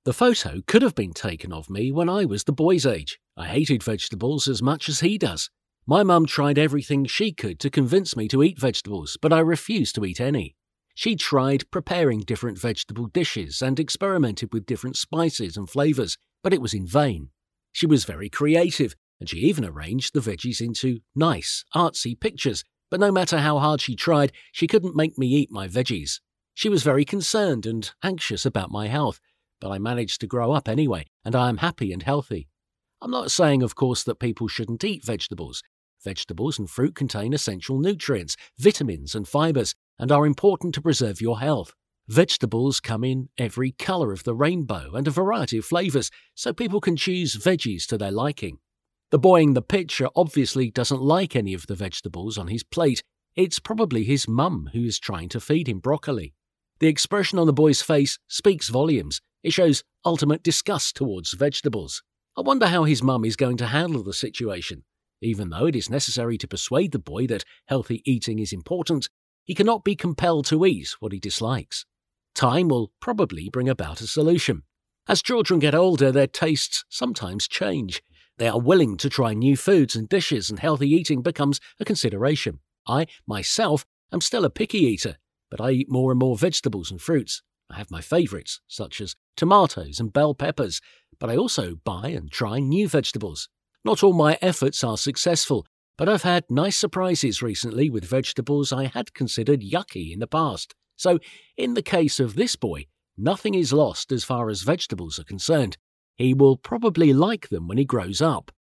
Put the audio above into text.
The photo could have been taken of me when I was the boy's age. I hated vegetables as much as he does. My mum tried everything she could to convince me to eat vegetables, but I refused to eat any. She tried preparing different vegetable dishes and experimented with different spices and flavours, but it was in vain. She was very creative, and she even arranged the veggies into nice, artsy pictures, but no matter how hard she tried, she couldn't make me eat my veggies. She was very concerned and anxious about my health, but I managed to grow up anyway, and I am happy and healthy. I'm not saying, of course, that people shouldn't eat vegetables. Vegetables and fruit contain essential nutrients, vitamins and fibres, and are important to preserve your health. Vegetables come in every colour of the rainbow and a variety of flavours, so people can choose veggies to their liking. The boy in the picture obviously doesn't like any of the vegetables on his plate. It's probably his mum who is trying to feed him broccoli. The expression on the boy's face speaks volumes. It shows ultimate disgust towards vegetables. I wonder how his mum is going to handle the situation. Even though it is necessary to persuade the boy that healthy eating is important, he cannot be compelled to eat what he dislikes. Time will probably bring about a solution. As children get older, their tastes sometimes change. They are willing to try new foods and dishes, and healthy eating becomes a consideration. I, myself, am still a picky eater, but I eat more and more vegetables and fruits. I have my favourites, such as tomatoes and bell peppers, but I also buy and try new vegetables. Not all my efforts are successful, but I've had nice surprises recently with vegetables I had considered yucky in the past. So, in the case of this boy, nothing is lost as far as vegetables are concerned. He will probably like them when he grows up.